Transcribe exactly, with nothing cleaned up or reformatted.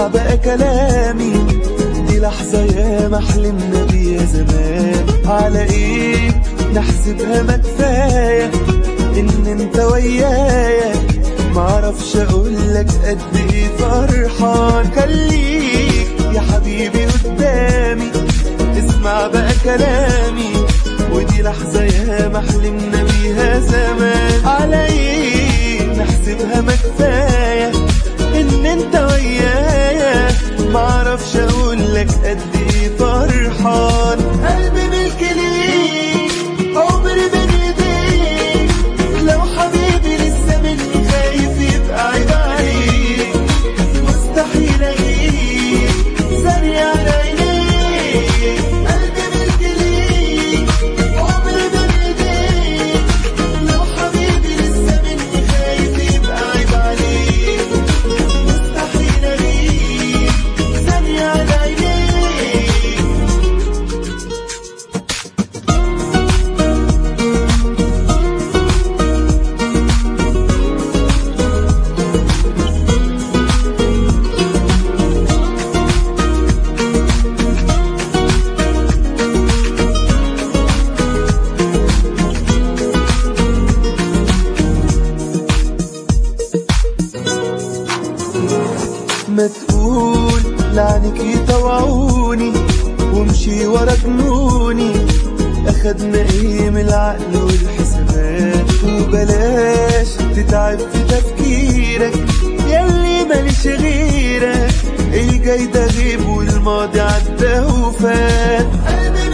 اسمع بقى كلامي، دي لحظة يا ما حلمنا بيها زمان. على ايه نحسبها ما كفاية ان انت ويايا، معرفش اقولك قد ايه فرحان. خليك يا حبيبي قدامي، اسمع بقى كلامي، ودي لحظة يا ما حلمنا بيها زمان. على ايه نحسبها ما كفاية ان انت ويايا، معرفش اقولك قد ايه فرحان. قلبي ملك ليك، عمري بين ايديك، لو حبيبي لسه مني خايف يبقى عيب عليك. مستحيل اغيب ثانية على عينيك، قلبي ملك ليك، عمري بين ايديك، لو حبيبي لسه مني خايف يبقى عيب عليك. مستحيل اغيب ثانية على عينيك. ما تقول لعنك يطوعوني وامشي ورا جنوني، اخدنا ايه من العقل والحسابات. وبلاش تتعب في تفكيرك ياللي ماليش غيرك، الجاي ده غيب والماضي عدى وفات.